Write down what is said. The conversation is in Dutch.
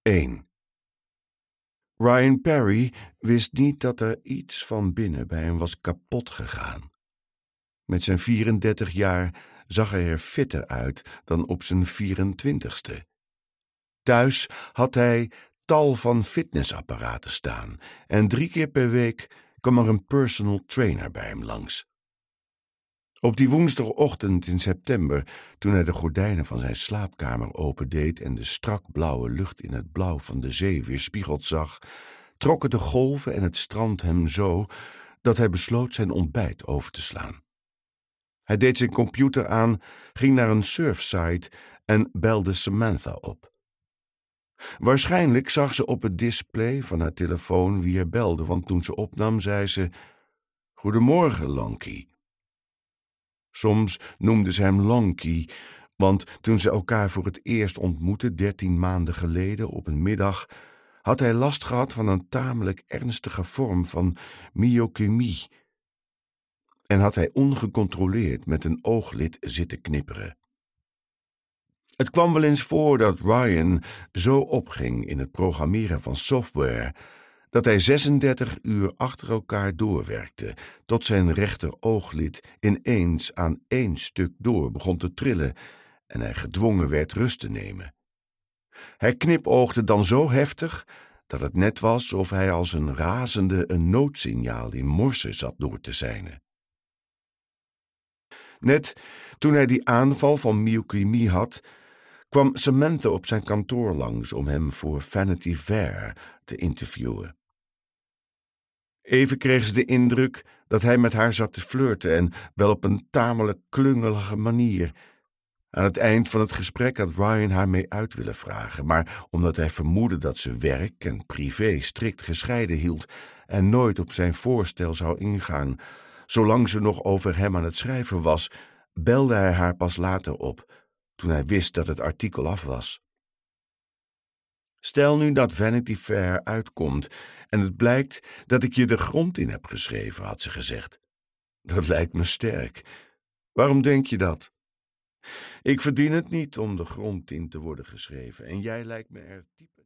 1. Ryan Perry wist niet dat er iets van binnen bij hem was kapot gegaan. Met zijn 34 jaar zag hij er fitter uit dan op zijn 24ste. Thuis had hij tal van fitnessapparaten staan en 3 keer per week kwam er een personal trainer bij hem langs. Op die woensdagochtend in september, toen hij de gordijnen van zijn slaapkamer opendeed en de strak blauwe lucht in het blauw van de zee weerspiegeld zag, trokken de golven en het strand hem zo dat hij besloot zijn ontbijt over te slaan. Hij deed zijn computer aan, ging naar een surfsite en belde Samantha op. Waarschijnlijk zag ze op het display van haar telefoon wie er belde, want toen ze opnam zei ze: "Goedemorgen, Lonky." Soms noemde ze hem Lonky, want toen ze elkaar voor het eerst ontmoetten 13 maanden geleden op een middag, had hij last gehad van een tamelijk ernstige vorm van myokemie en had hij ongecontroleerd met een ooglid zitten knipperen. Het kwam wel eens voor dat Ryan zo opging in het programmeren van software dat hij 36 uur achter elkaar doorwerkte, tot zijn rechterooglit ineens aan 1 stuk door begon te trillen en hij gedwongen werd rust te nemen. Hij knipoogde dan zo heftig dat het net was of hij als een razende een noodsignaal in morse zat door te seinen. Net toen hij die aanval van myokemie had, kwam Samantha op zijn kantoor langs om hem voor Vanity Fair te interviewen. Even kreeg ze de indruk dat hij met haar zat te flirten en wel op een tamelijk klungelige manier. Aan het eind van het gesprek had Ryan haar mee uit willen vragen, maar omdat hij vermoedde dat ze werk en privé strikt gescheiden hield en nooit op zijn voorstel zou ingaan, zolang ze nog over hem aan het schrijven was, belde hij haar pas later op, toen hij wist dat het artikel af was. Stel nu dat Vanity Fair uitkomt en het blijkt dat ik je de grond in heb geschreven, had ze gezegd. Dat lijkt me sterk. Waarom denk je dat? Ik verdien het niet om de grond in te worden geschreven en jij lijkt me er type...